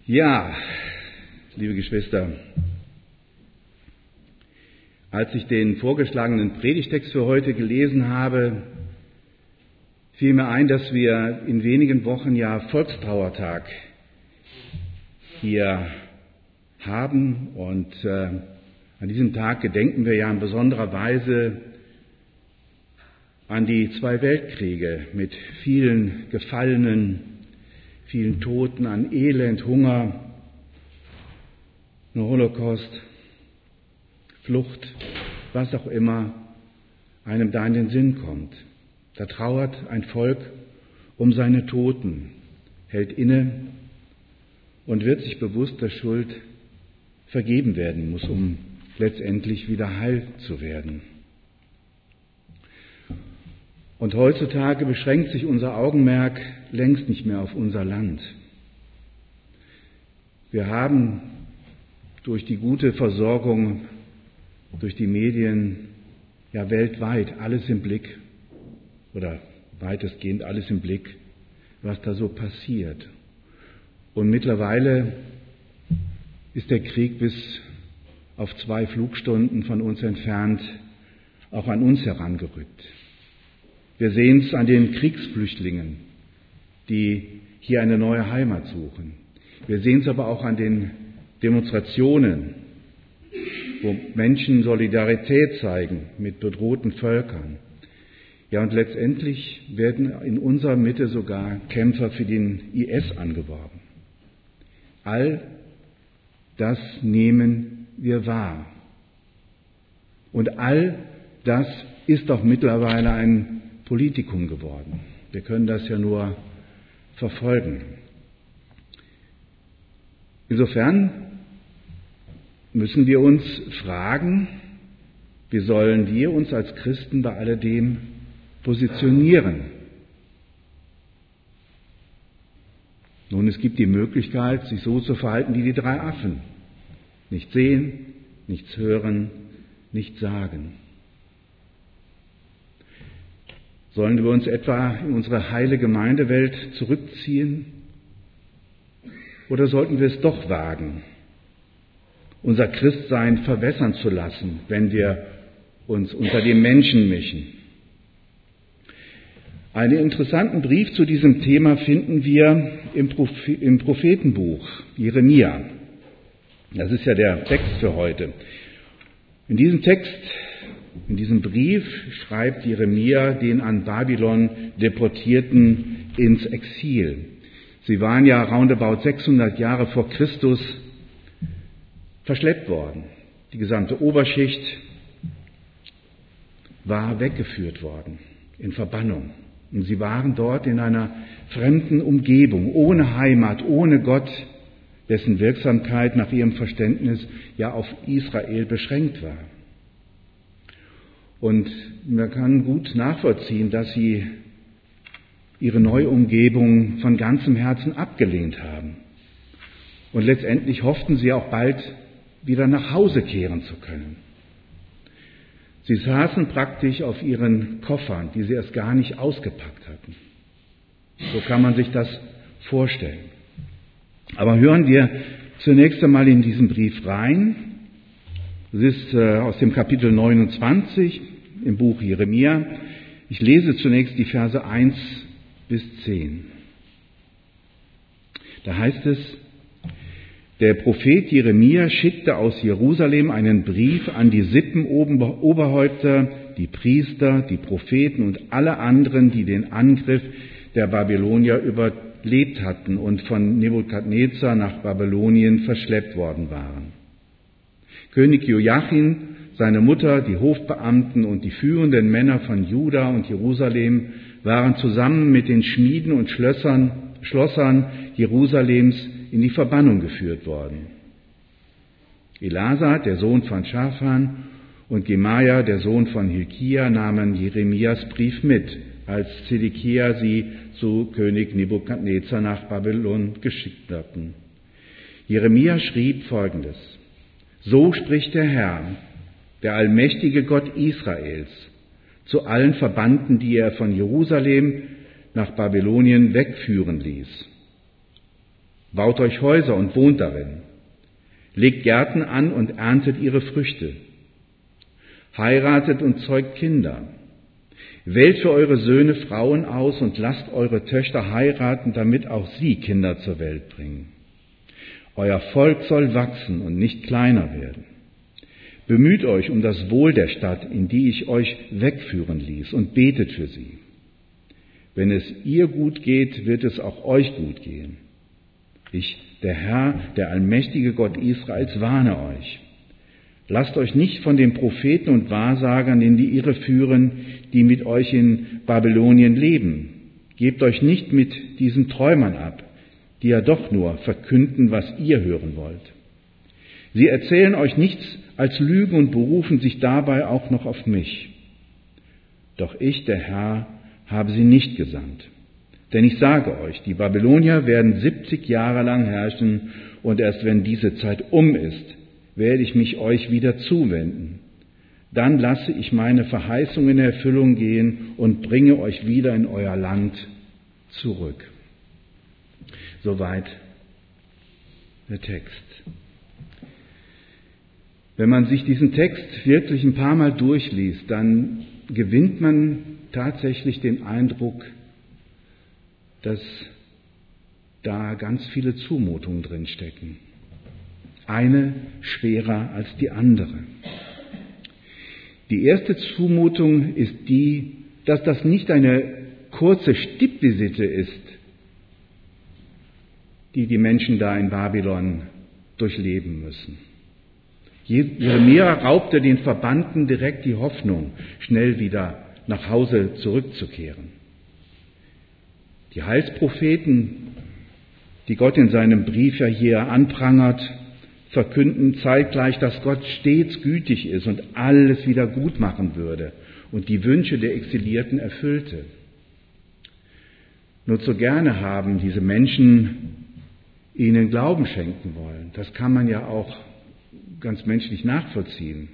Ja, liebe Geschwister, als ich den vorgeschlagenen Predigtext für heute gelesen habe, fiel mir ein, dass wir in wenigen Wochen ja Volkstrauertag hier haben und an diesem Tag gedenken wir ja in besonderer Weise an die 2 Weltkriege mit vielen Gefallenen, vielen Toten, an Elend, Hunger, Holocaust, Flucht, was auch immer einem da in den Sinn kommt. Da trauert ein Volk um seine Toten, hält inne und wird sich bewusst, dass Schuld vergeben werden muss, um letztendlich wieder heil zu werden. Und heutzutage beschränkt sich unser Augenmerk längst nicht mehr auf unser Land. Wir haben durch die gute Versorgung, durch die Medien ja weltweit alles im Blick oder weitestgehend alles im Blick, was da so passiert. Und mittlerweile ist der Krieg bis auf 2 Flugstunden von uns entfernt auch an uns herangerückt. Wir sehen es an den Kriegsflüchtlingen, die hier eine neue Heimat suchen. Wir sehen es aber auch an den Demonstrationen, wo Menschen Solidarität zeigen mit bedrohten Völkern. Ja, und letztendlich werden in unserer Mitte sogar Kämpfer für den IS angeworben. All das nehmen wir wahr. Und all das ist doch mittlerweile ein Politikum geworden. Wir können das ja nur verfolgen. Insofern müssen wir uns fragen, wie sollen wir uns als Christen bei alledem positionieren? Nun, es gibt die Möglichkeit, sich so zu verhalten wie die 3 Affen. Nicht sehen, nichts hören, nichts sagen. Sollen wir uns etwa in unsere heile Gemeindewelt zurückziehen? Oder sollten wir es doch wagen, unser Christsein verwässern zu lassen, wenn wir uns unter die Menschen mischen? Einen interessanten Brief zu diesem Thema finden wir im Prophetenbuch Jeremia. Das ist ja der Text für heute. In diesem Text, in diesem Brief schreibt Jeremia den an Babylon Deportierten ins Exil. Sie waren ja roundabout 600 Jahre vor Christus verschleppt worden. Die gesamte Oberschicht war weggeführt worden in Verbannung. Und sie waren dort in einer fremden Umgebung, ohne Heimat, ohne Gott, dessen Wirksamkeit nach ihrem Verständnis ja auf Israel beschränkt war. Und man kann gut nachvollziehen, dass sie ihre neue Umgebung von ganzem Herzen abgelehnt haben. Und letztendlich hofften sie auch bald wieder nach Hause kehren zu können. Sie saßen praktisch auf ihren Koffern, die sie erst gar nicht ausgepackt hatten. So kann man sich das vorstellen. Aber hören wir zunächst einmal in diesen Brief rein. Das ist aus dem Kapitel 29 im Buch Jeremia. Ich lese zunächst die Verse 1 bis 10. Da heißt es: Der Prophet Jeremia schickte aus Jerusalem einen Brief an die Sippenoberhäupter, die Priester, die Propheten und alle anderen, die den Angriff der Babylonier überlebt hatten und von Nebukadnezar nach Babylonien verschleppt worden waren. König Joachim, seine Mutter, die Hofbeamten und die führenden Männer von Juda und Jerusalem waren zusammen mit den Schmieden und Schlossern Jerusalems in die Verbannung geführt worden. Elasa, der Sohn von Schaphan, und Gemaja, der Sohn von Hilkia, nahmen Jeremias Brief mit, als Zedekia sie zu König Nebukadnezar nach Babylon geschickt hatten. Jeremia schrieb Folgendes: So spricht der Herr, der allmächtige Gott Israels, zu allen Verbannten, die er von Jerusalem nach Babylonien wegführen ließ. Baut euch Häuser und wohnt darin. Legt Gärten an und erntet ihre Früchte. Heiratet und zeugt Kinder. Wählt für eure Söhne Frauen aus und lasst eure Töchter heiraten, damit auch sie Kinder zur Welt bringen. Euer Volk soll wachsen und nicht kleiner werden. Bemüht euch um das Wohl der Stadt, in die ich euch wegführen ließ, und betet für sie. Wenn es ihr gut geht, wird es auch euch gut gehen. Ich, der Herr, der allmächtige Gott Israels, warne euch. Lasst euch nicht von den Propheten und Wahrsagern in die Irre führen, die mit euch in Babylonien leben. Gebt euch nicht mit diesen Träumern ab, die ja doch nur verkünden, was ihr hören wollt. Sie erzählen euch nichts als Lügen und berufen sich dabei auch noch auf mich. Doch ich, der Herr, habe sie nicht gesandt. Denn ich sage euch, die Babylonier werden 70 Jahre lang herrschen, und erst wenn diese Zeit um ist, werde ich mich euch wieder zuwenden. Dann lasse ich meine Verheißung in Erfüllung gehen und bringe euch wieder in euer Land zurück. Soweit der Text. Wenn man sich diesen Text wirklich ein paar Mal durchliest, dann gewinnt man tatsächlich den Eindruck, dass da ganz viele Zumutungen drinstecken. Eine schwerer als die andere. Die erste Zumutung ist die, dass das nicht eine kurze Stippvisite ist, die die Menschen da in Babylon durchleben müssen. Jeremia raubte den Verbannten direkt die Hoffnung, schnell wieder nach Hause zurückzukehren. Die Heilspropheten, die Gott in seinem Brief ja hier anprangert, verkünden zeitgleich, dass Gott stets gütig ist und alles wieder gut machen würde und die Wünsche der Exilierten erfüllte. Nur zu gerne haben diese Menschen ihnen Glauben schenken wollen. Das kann man ja auch ganz menschlich nachvollziehen.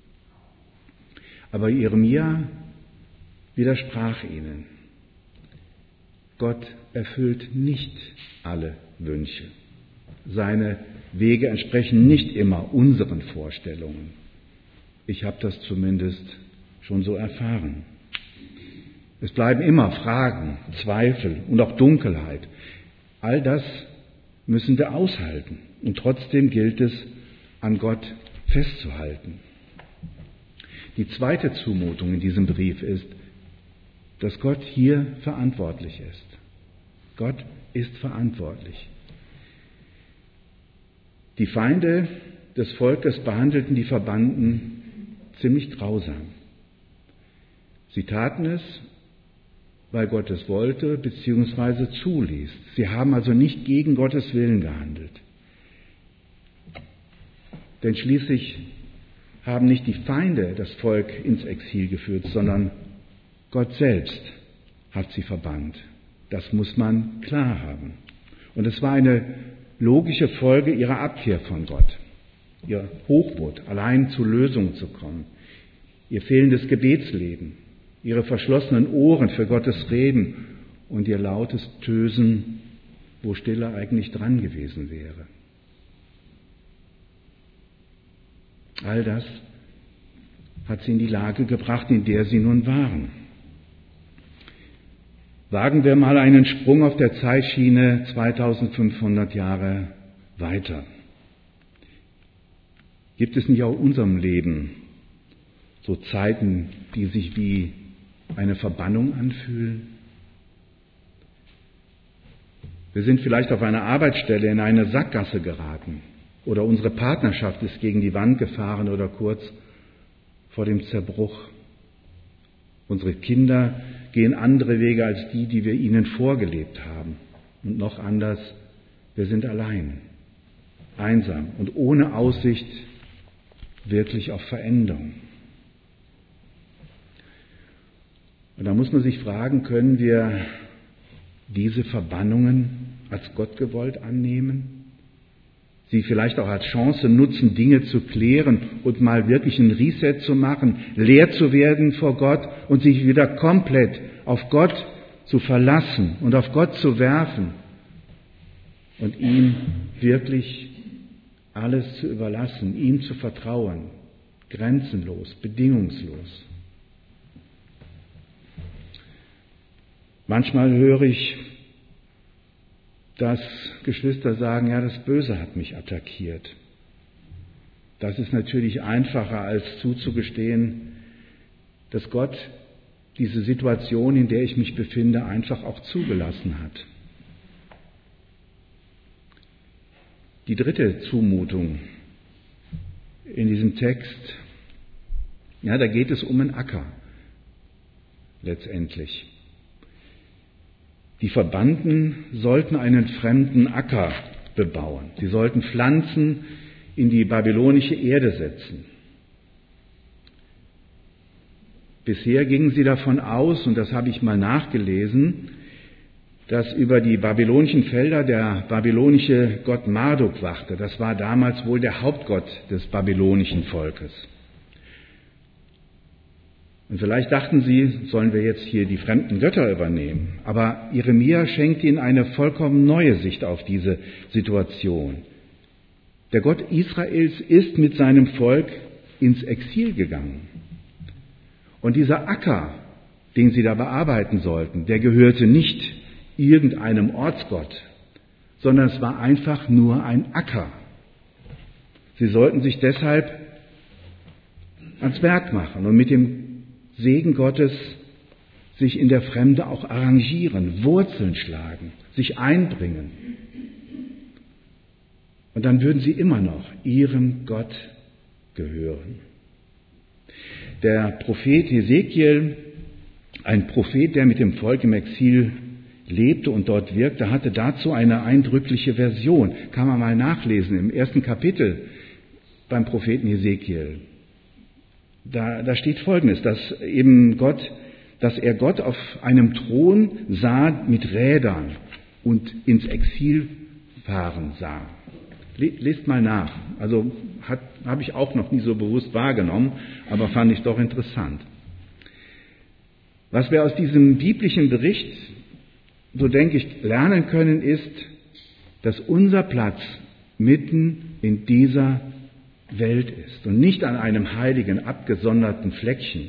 Aber Jeremia widersprach ihnen. Gott erfüllt nicht alle Wünsche. Seine Wege entsprechen nicht immer unseren Vorstellungen. Ich habe das zumindest schon so erfahren. Es bleiben immer Fragen, Zweifel und auch Dunkelheit. All das müssen wir aushalten. Und trotzdem gilt es, an Gott festzuhalten. Die zweite Zumutung in diesem Brief ist, dass Gott hier verantwortlich ist. Gott ist verantwortlich. Die Feinde des Volkes behandelten die Verbannten ziemlich grausam. Sie taten es, weil Gott es wollte bzw. zuließ. Sie haben also nicht gegen Gottes Willen gehandelt. Denn schließlich haben nicht die Feinde das Volk ins Exil geführt, sondern Gott selbst hat sie verbannt. Das muss man klar haben. Und es war eine logische Folge ihrer Abkehr von Gott, ihr Hochmut, allein zu Lösungen zu kommen, ihr fehlendes Gebetsleben, ihre verschlossenen Ohren für Gottes Reden und ihr lautes Tösen, wo Stille eigentlich dran gewesen wäre. All das hat sie in die Lage gebracht, in der sie nun waren. Wagen wir mal einen Sprung auf der Zeitschiene 2500 Jahre weiter. Gibt es nicht auch in unserem Leben so Zeiten, die sich wie eine Verbannung anfühlen? Wir sind vielleicht auf einer Arbeitsstelle in eine Sackgasse geraten oder unsere Partnerschaft ist gegen die Wand gefahren oder kurz vor dem Zerbruch. Unsere Kinder gehen andere Wege als die, die wir ihnen vorgelebt haben. Und noch anders, wir sind allein, einsam und ohne Aussicht wirklich auf Veränderung. Und da muss man sich fragen, können wir diese Verbannungen als Gott gewollt annehmen? Sie vielleicht auch als Chance nutzen, Dinge zu klären und mal wirklich ein Reset zu machen, leer zu werden vor Gott und sich wieder komplett auf Gott zu verlassen und auf Gott zu werfen. und ihm wirklich alles zu überlassen, ihm zu vertrauen, grenzenlos, bedingungslos. Manchmal höre ich, dass Geschwister sagen, ja, das Böse hat mich attackiert. Das ist natürlich einfacher, als zuzugestehen, dass Gott diese Situation, in der ich mich befinde, einfach auch zugelassen hat. Die dritte Zumutung in diesem Text, ja, da geht es um einen Acker letztendlich. Die Verbannten sollten einen fremden Acker bebauen. Sie sollten Pflanzen in die babylonische Erde setzen. Bisher gingen sie davon aus, und das habe ich mal nachgelesen, dass über die babylonischen Felder der babylonische Gott Marduk wachte. Das war damals wohl der Hauptgott des babylonischen Volkes. Und vielleicht dachten sie, sollen wir jetzt hier die fremden Götter übernehmen. Aber Jeremia schenkt ihnen eine vollkommen neue Sicht auf diese Situation. Der Gott Israels ist mit seinem Volk ins Exil gegangen. Und dieser Acker, den sie da bearbeiten sollten, der gehörte nicht irgendeinem Ortsgott, sondern es war einfach nur ein Acker. Sie sollten sich deshalb ans Werk machen und mit dem Segen Gottes sich in der Fremde auch arrangieren, Wurzeln schlagen, sich einbringen. Und dann würden sie immer noch ihrem Gott gehören. Der Prophet Hesekiel, ein Prophet, der mit dem Volk im Exil lebte und dort wirkte, hatte dazu eine eindrückliche Version. Kann man mal nachlesen im 1. Kapitel beim Propheten Hesekiel. Da steht Folgendes, dass er Gott auf einem Thron sah mit Rädern und ins Exil fahren sah. Lest mal nach. Also habe ich auch noch nie so bewusst wahrgenommen, aber fand ich doch interessant. Was wir aus diesem biblischen Bericht, so denke ich, lernen können, ist, dass unser Platz mitten in dieser Welt ist und nicht an einem heiligen, abgesonderten Fleckchen.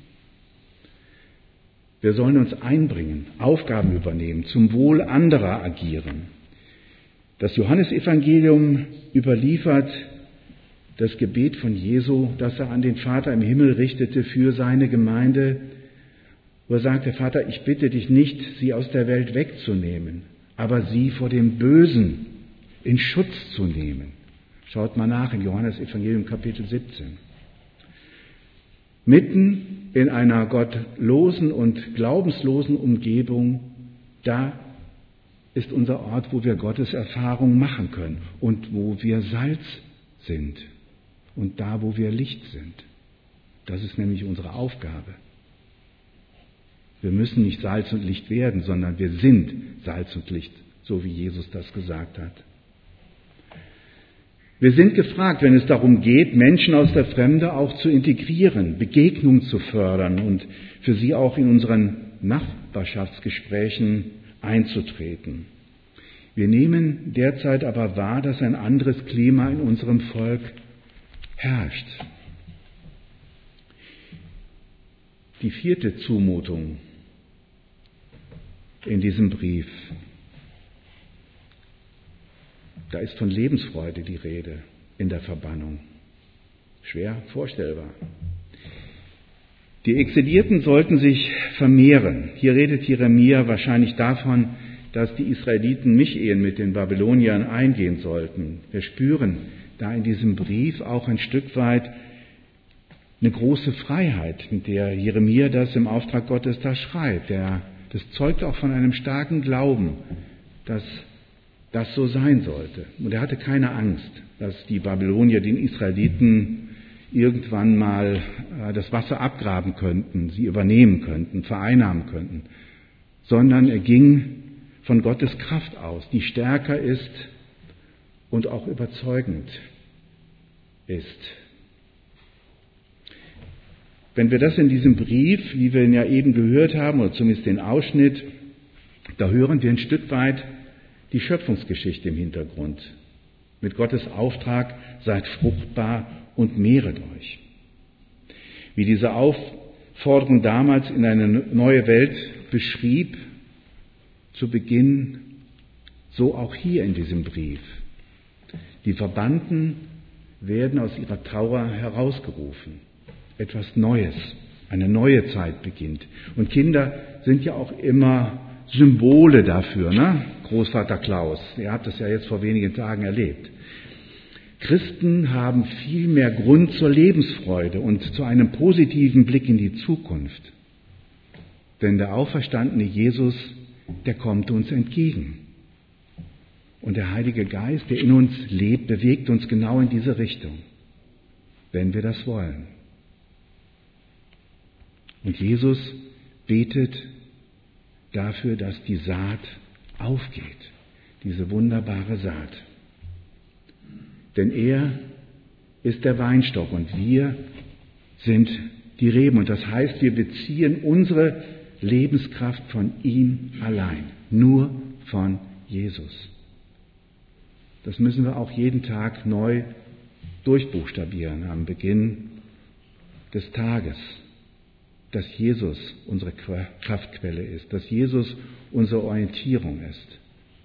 Wir sollen uns einbringen, Aufgaben übernehmen, zum Wohl anderer agieren. Das Johannesevangelium überliefert das Gebet von Jesu, das er an den Vater im Himmel richtete für seine Gemeinde, wo er sagte, Vater, ich bitte dich nicht, sie aus der Welt wegzunehmen, aber sie vor dem Bösen in Schutz zu nehmen. Schaut mal nach in Johannesevangelium Kapitel 17. Mitten in einer gottlosen und glaubenslosen Umgebung, da ist unser Ort, wo wir Gottes Erfahrung machen können und wo wir Salz sind und da, wo wir Licht sind. Das ist nämlich unsere Aufgabe. Wir müssen nicht Salz und Licht werden, sondern wir sind Salz und Licht, so wie Jesus das gesagt hat. Wir sind gefragt, wenn es darum geht, Menschen aus der Fremde auch zu integrieren, Begegnung zu fördern und für sie auch in unseren Nachbarschaftsgesprächen einzutreten. Wir nehmen derzeit aber wahr, dass ein anderes Klima in unserem Volk herrscht. Die vierte Zumutung in diesem Brief. Da ist von Lebensfreude die Rede in der Verbannung. Schwer vorstellbar. Die Exilierten sollten sich vermehren. Hier redet Jeremia wahrscheinlich davon, dass die Israeliten Mischehen mit den Babyloniern eingehen sollten. Wir spüren da in diesem Brief auch ein Stück weit eine große Freiheit, mit der Jeremia das im Auftrag Gottes da schreibt. Das zeugt auch von einem starken Glauben, dass das so sein sollte. Und er hatte keine Angst, dass die Babylonier den Israeliten irgendwann mal das Wasser abgraben könnten, sie übernehmen könnten, vereinnahmen könnten, sondern er ging von Gottes Kraft aus, die stärker ist und auch überzeugend ist. Wenn wir das in diesem Brief, wie wir ihn ja eben gehört haben, oder zumindest den Ausschnitt, da hören wir ein Stück weit die Schöpfungsgeschichte im Hintergrund. Mit Gottes Auftrag, seid fruchtbar und mehret euch. Wie diese Aufforderung damals in eine neue Welt beschrieb, zu Beginn, so auch hier in diesem Brief. Die Verbannten werden aus ihrer Trauer herausgerufen. Etwas Neues, eine neue Zeit beginnt. Und Kinder sind ja auch immer Symbole dafür, ne? Großvater Klaus, ihr habt das ja jetzt vor wenigen Tagen erlebt. Christen haben viel mehr Grund zur Lebensfreude und zu einem positiven Blick in die Zukunft. Denn der auferstandene Jesus, der kommt uns entgegen. Und der Heilige Geist, der in uns lebt, bewegt uns genau in diese Richtung, wenn wir das wollen. Und Jesus betet dafür, dass die Saat aufgeht, diese wunderbare Saat. Denn er ist der Weinstock und wir sind die Reben. Und das heißt, wir beziehen unsere Lebenskraft von ihm allein, nur von Jesus. Das müssen wir auch jeden Tag neu durchbuchstabieren am Beginn des Tages, dass Jesus unsere Kraftquelle ist, dass Jesus unsere Orientierung ist.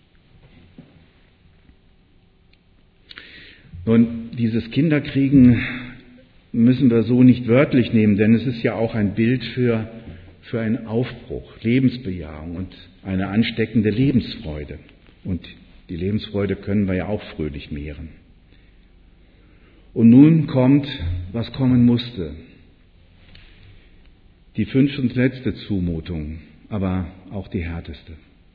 Nun, dieses Kinderkriegen müssen wir so nicht wörtlich nehmen, denn es ist ja auch ein Bild für einen Aufbruch, Lebensbejahung und eine ansteckende Lebensfreude. Und die Lebensfreude können wir ja auch fröhlich mehren. Und nun kommt, was kommen musste. Die 5. und letzte Zumutung, aber auch die härteste.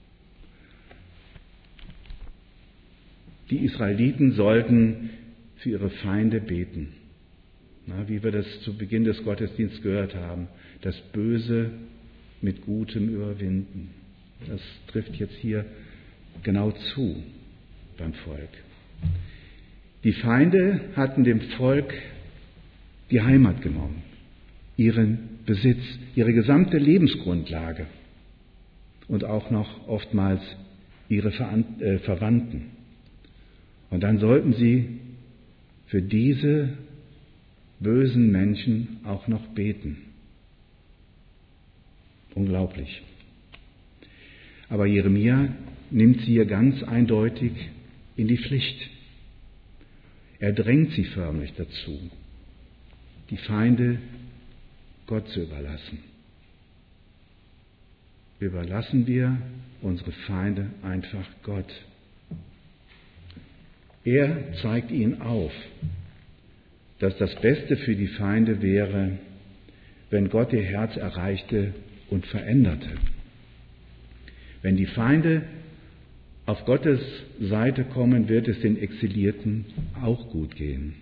Die Israeliten sollten für ihre Feinde beten. Na, wie wir das zu Beginn des Gottesdienstes gehört haben, das Böse mit Gutem überwinden. Das trifft jetzt hier genau zu beim Volk. Die Feinde hatten dem Volk die Heimat genommen, ihren Besitz, ihre gesamte Lebensgrundlage und auch noch oftmals ihre Verwandten. Und dann sollten sie für diese bösen Menschen auch noch beten. Unglaublich. Aber Jeremia nimmt sie hier ganz eindeutig in die Pflicht. Er drängt sie förmlich dazu, die Feinde Gott zu überlassen. Überlassen wir unsere Feinde einfach Gott. Er zeigt ihnen auf, dass das Beste für die Feinde wäre, wenn Gott ihr Herz erreichte und veränderte. Wenn die Feinde auf Gottes Seite kommen, wird es den Exilierten auch gut gehen.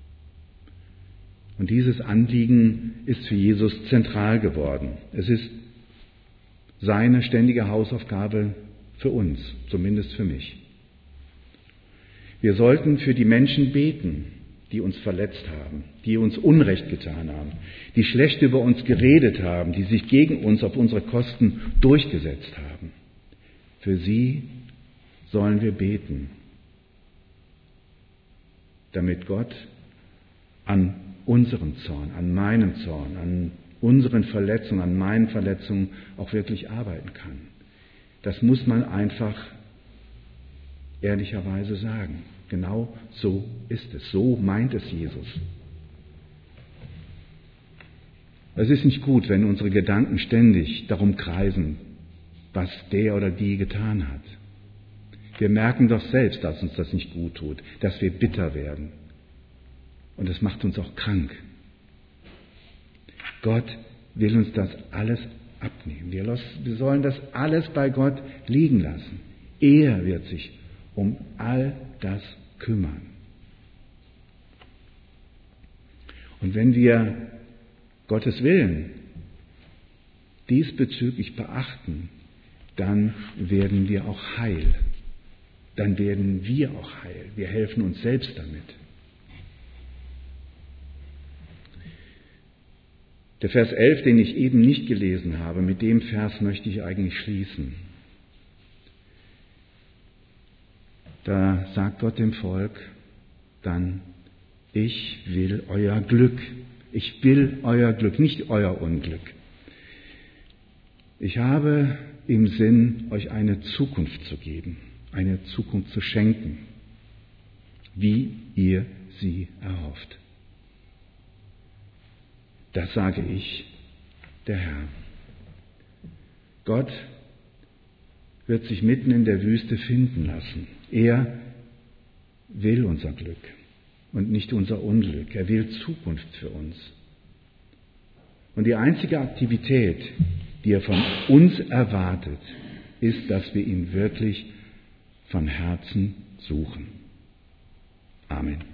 Und dieses Anliegen ist für Jesus zentral geworden. Es ist seine ständige Hausaufgabe für uns, zumindest für mich. Wir sollten für die Menschen beten, die uns verletzt haben, die uns Unrecht getan haben, die schlecht über uns geredet haben, die sich gegen uns auf unsere Kosten durchgesetzt haben. Für sie sollen wir beten, damit Gott an unserem Zorn, an meinem Zorn, an unseren Verletzungen, an meinen Verletzungen auch wirklich arbeiten kann. Das muss man einfach ehrlicherweise sagen. Genau so ist es. So meint es Jesus. Es ist nicht gut, wenn unsere Gedanken ständig darum kreisen, was der oder die getan hat. Wir merken doch selbst, dass uns das nicht gut tut, dass wir bitter werden. Und das macht uns auch krank. Gott will uns das alles abnehmen. Wir sollen das alles bei Gott liegen lassen. Er wird sich um all das kümmern. Und wenn wir Gottes Willen diesbezüglich beachten, dann werden wir auch heil. Dann werden wir auch heil. Wir helfen uns selbst damit. Der Vers 11, den ich eben nicht gelesen habe, mit dem Vers möchte ich eigentlich schließen. da sagt Gott dem Volk dann, ich will euer Glück. Ich will euer Glück, nicht euer Unglück. Ich habe im Sinn, euch eine Zukunft zu geben, eine Zukunft zu schenken, wie ihr sie erhofft. Das sage ich, der Herr. Gott wird sich mitten in der Wüste finden lassen. Er will unser Glück und nicht unser Unglück. Er will Zukunft für uns. Und die einzige Aktivität, die er von uns erwartet, ist, dass wir ihn wirklich von Herzen suchen. Amen.